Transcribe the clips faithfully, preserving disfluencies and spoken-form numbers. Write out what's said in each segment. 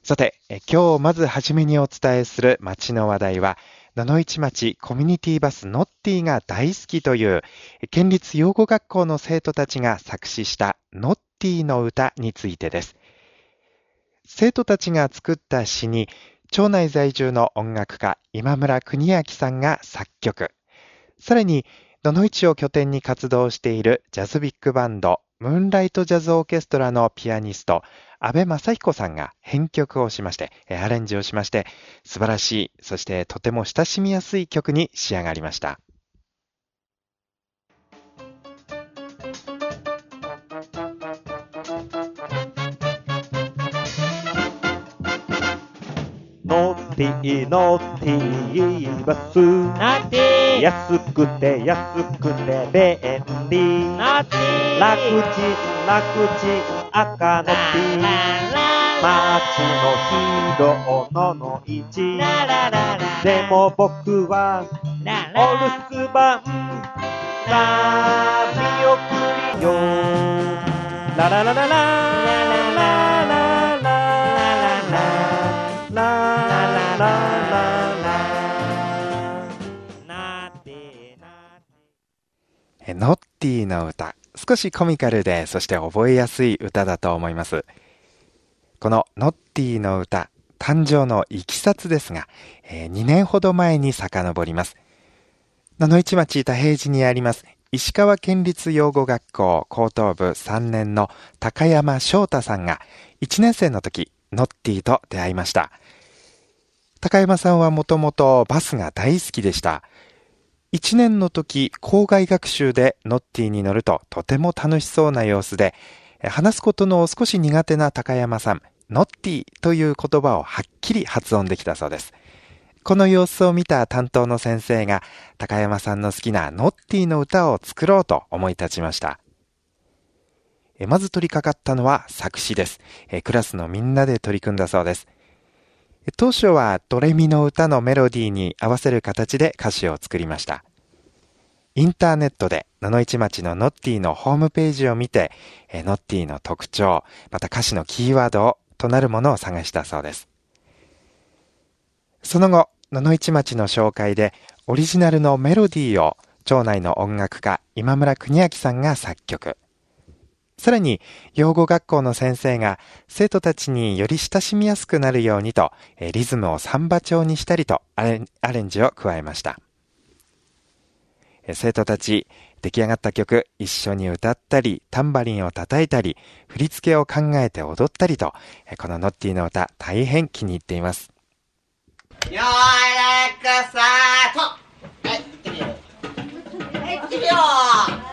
さて、え今日まずはじめにお伝えする町の話題は、野々市町コミュニティバスノッティが大好きという県立養護学校の生徒たちが作詞したノッティの歌についてです。生徒たちが作った詩に町内在住の音楽家今村邦明さんが作曲、さらに野々市を拠点に活動しているジャズビッグバンドムーンライトジャズオーケストラのピアニスト阿部正彦さんが編曲をしまして、アレンジをしまして、素晴らしい、そしてとても親しみやすい曲に仕上がりました。 ノッティノッティバスノッティ安くて安くて便利ノッティ楽ちん楽ちん赤ノッティ街のヒーローののいちでも僕はお留守番な見送りよラララララララララララノッティの歌、少しコミカルで、そして覚えやすい歌だと思います。このノッティの歌、誕生のいきさつですが、えー、にねんほど前に遡ります。野々市町田平寺にあります石川県立養護学校高等部さんねんの高山翔太さんがいちねん生の時、ノッティと出会いました。高山さんはもともとバスが大好きでした。いちねんの時、校外学習でノッティに乗るととても楽しそうな様子で、話すことの少し苦手な高山さん、ノッティという言葉をはっきり発音できたそうです。この様子を見た担当の先生が、高山さんの好きなノッティの歌を作ろうと思い立ちました。まず取り掛かったのは作詞です。クラスのみんなで取り組んだそうです。当初はドレミの歌のメロディーに合わせる形で歌詞を作りました。インターネットで野々市町のノッティのホームページを見て、ノッティの特徴、また歌詞のキーワードとなるものを探したそうです。その後、野々市町の紹介でオリジナルのメロディーを町内の音楽家今村邦明さんが作曲。さらに、養護学校の先生が生徒たちにより親しみやすくなるようにと、リズムをサンバ調にしたりとアレン、アレンジを加えました。生徒たち、出来上がった曲、一緒に歌ったり、タンバリンを叩いたり、振り付けを考えて踊ったりと、このノッティの歌、大変気に入っています。 よーくさーと、はい、行ってみよう。はい、行ってみよう。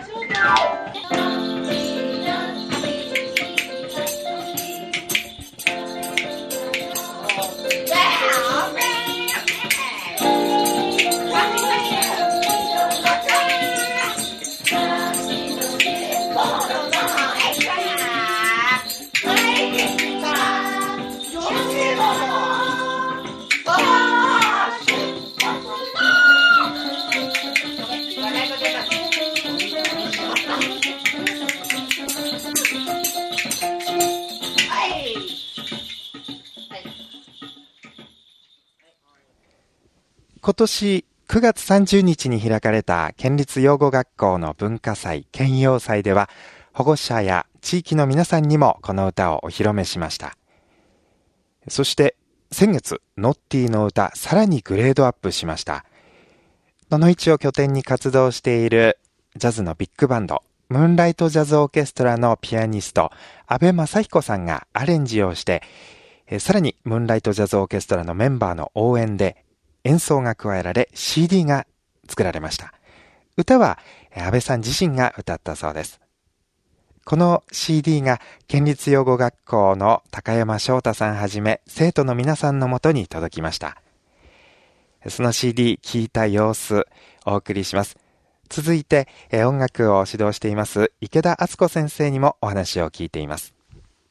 今年くがつさんじゅうにちに開かれた県立養護学校の文化祭県養祭では、保護者や地域の皆さんにもこの歌をお披露目しました。そして先月、ノッティの歌さらにグレードアップしました。野々市を拠点に活動しているジャズのビッグバンドムーンライトジャズオーケストラのピアニスト阿部正彦さんがアレンジをして、さらにムーンライトジャズオーケストラのメンバーの応援で演奏が加えられ シーディー が作られました。歌は阿部さん自身が歌ったそうです。この シーディー が県立養護学校の高山翔太さんはじめ生徒の皆さんのもとに届きました。その シーディー 聞いた様子お送りします。続いて音楽を指導しています池田敦子先生にもお話を聞いています。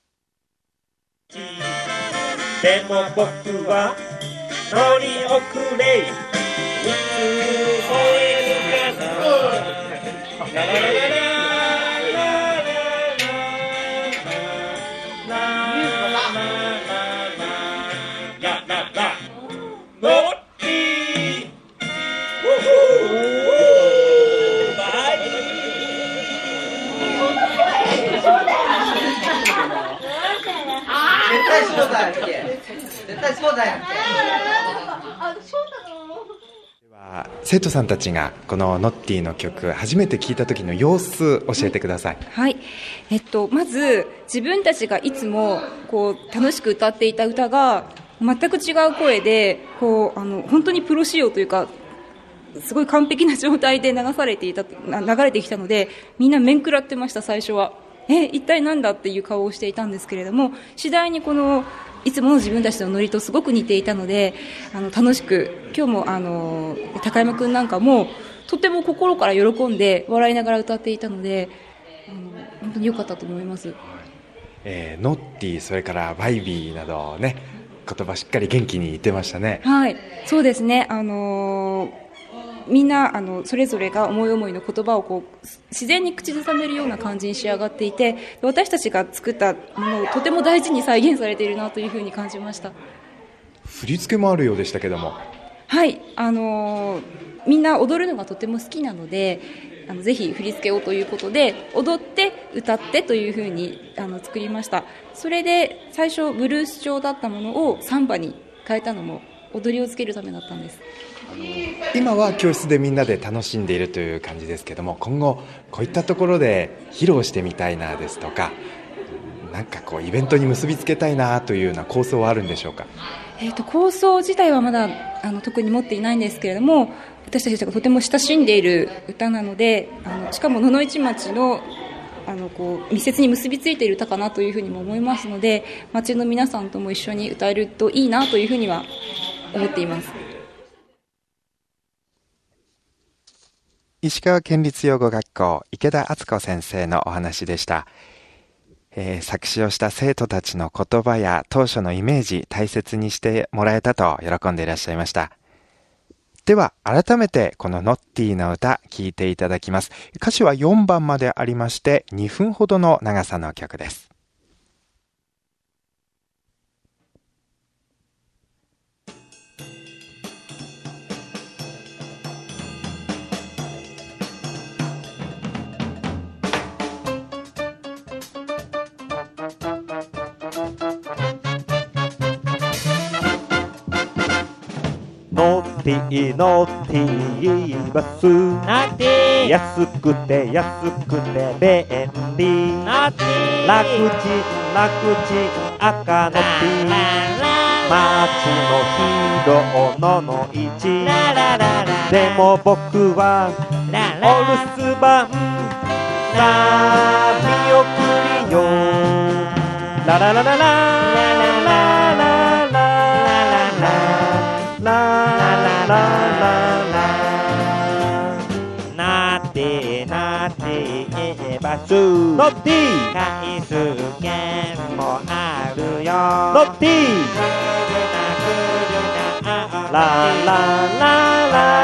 でも僕は乗り遅れいつ吠えるかなララララララララララ対そうだよって絶対そうだよって生徒さんたちがこのノッティの曲初めて聞いた時の様子教えてください。 はい、えっと、まず自分たちがいつもこう楽しく歌っていた歌が全く違う声でこうあの本当にプロ仕様というかすごい完璧な状態で流されていた流れてきたのでみんな面食らってました。最初はえ一体なんだっていう顔をしていたんですけれども次第にこのいつもの自分たちのノリとすごく似ていたのであの楽しく今日もあの高山くんなんかもとても心から喜んで笑いながら歌っていたのであの本当に良かったと思います。 えー、ノッティそれからバイビーなどね言葉しっかり元気に言ってましたね。 はいそうですね、あのーみんなあのそれぞれが思い思いの言葉をこう自然に口ずさめるような感じに仕上がっていて私たちが作ったものをとても大事に再現されているなというふうに感じました。 振り付けもあるようでしたけどもはいあのー、みんな踊るのがとても好きなのであのぜひ振り付けをということで踊って歌ってというふうにあの作りました。それで最初ブルース調だったものをサンバに変えたのも踊りをつけるためだったんです。 あの今は教室でみんなで楽しんでいるという感じですけども今後こういったところで披露してみたいなですとかなんかこうイベントに結びつけたいなというような構想はあるんでしょうか。 えーと、構想自体はまだあの特に持っていないんですけれども私たちがとても親しんでいる歌なのであのしかも野々市町のあのこう密接に結びついている歌かなというふうにも思いますので町の皆さんとも一緒に歌えるといいなというふうには思っています。 石川県立養護学校池田敦子先生のお話でした。えー、作詞をした生徒たちの言葉や当初のイメージ大切にしてもらえたと喜んでいらっしゃいました。では改めてこのノッティの歌聴いていただきます。歌詞はよんばんまでありましてにふんほどの長さの曲です。 ノッティノッティバスノッティ安くて安くて便利ノッティ楽ち楽ち赤ノッティ街のヒーローののいちでも僕はお留守番さあ見送りよラララララララララララなってなってバスノッティ回数券もあるよノッティラララ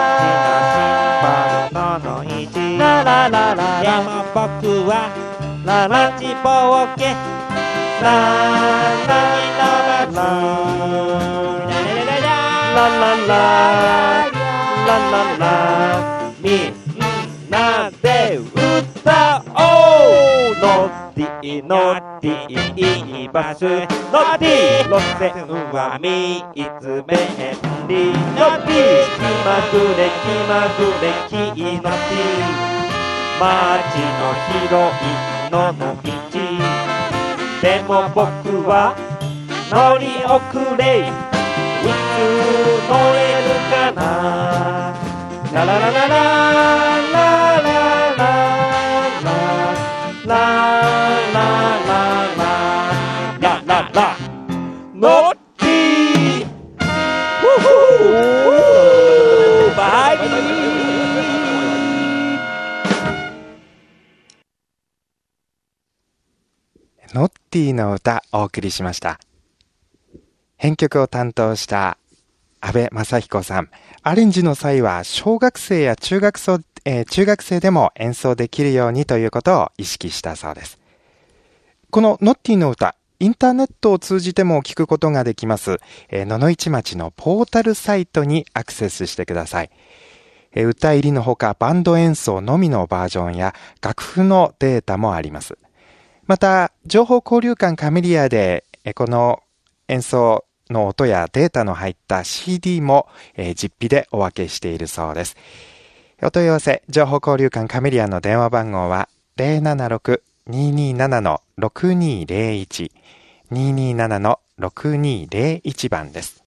ララのいちララララでも僕はララチボケララララララララララみんなで歌おうノッティノッティいいバスノッティ路線はみいつ便利ノッティ気まぐれ気まぐれ気ノッティ街の広いのの道でも僕は乗り遅れいつ乗れるかなララララララララララララララノッティバイビーノッティの歌お送りしました。編曲を担当した安部正彦さん、アレンジの際は小学生や中学生、えー、中学生でも演奏できるようにということを意識したそうです。このノッティの歌、インターネットを通じても聴くことができます、えー、野々市町のポータルサイトにアクセスしてください。えー、歌入りのほかバンド演奏のみのバージョンや楽譜のデータもあります。また情報交流館カメリアでえこの演奏の音やデータの入った シーディー も、えー、実費でお分けしているそうです。お問い合わせ、情報交流館カメリアンの電話番号は ゼロななろく にーにーなな ろくにーゼロいち にーにーなな ろくにーゼロいち 番です。